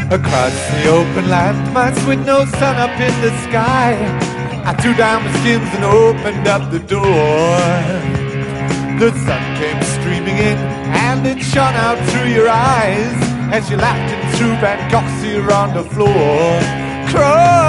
Across the open landmass with no sun up in the sky, I threw down my skins and opened up the door. The sun came streaming in and it shone out through your eyes as you laughed and threw Van Goghs here on the floor. Crow